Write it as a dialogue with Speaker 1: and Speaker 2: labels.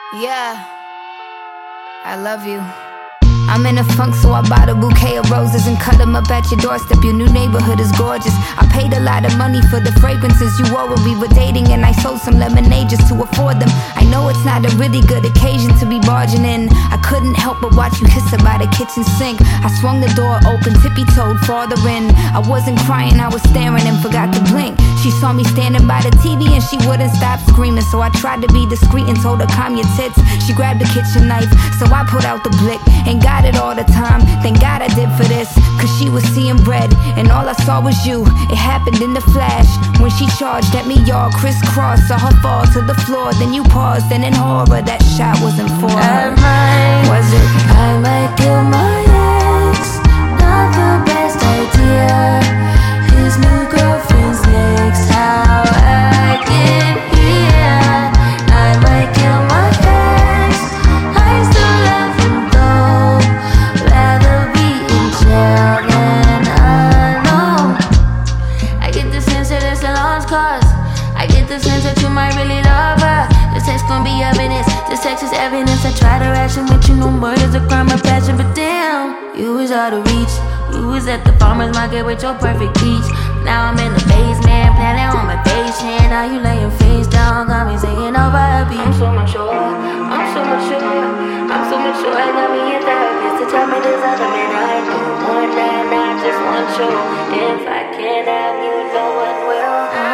Speaker 1: Yeah, I love you. I'm in a funk, so I bought a bouquet of roses and cut them up at your doorstep. Your new neighborhood is gorgeous. I paid a lot of money for the fragrances you wore when we were dating, and I sold some lemonade just to afford them. I know it's not a really good occasion to be barging in. I couldn't help but watch you kiss her by the kitchen sink. I swung the door open, tippy-toed farther in. I wasn't crying, I was staring and forgot to blink. She saw me standing by the TV and she wouldn't stop screaming, so I tried to be discreet and told her, calm your tits. She grabbed the kitchen knife, so I put out the blick and got it all the time. Thank God I did for this, cause she was seeing red and all I saw was you. It happened in the flash when she charged at me, y'all crisscross. Saw her fall to the floor, then you paused, and in horror that shot wasn't for her. Was it?
Speaker 2: I might kill my ex. Not the best idea. His new girlfriend's next. How I get here? I might kill my ex. I still love him though. Rather be in jail than alone. I get the sense that it's a lost cause. I get the sense that you might really love her. This text gon' be evidence. This text is evidence. I try to ration with you, no murder's a crime of passion, but damn, you was out of reach. You was at the farmer's market with your perfect peach. Now I'm in the basement, planning on my patient. Now you laying face down, got me singing over a beat. I'm so mature, I'm so mature, I'm so mature. I got me a therapist to tell me there's other men I do. One night, I just want you. If I can't have you, no one will.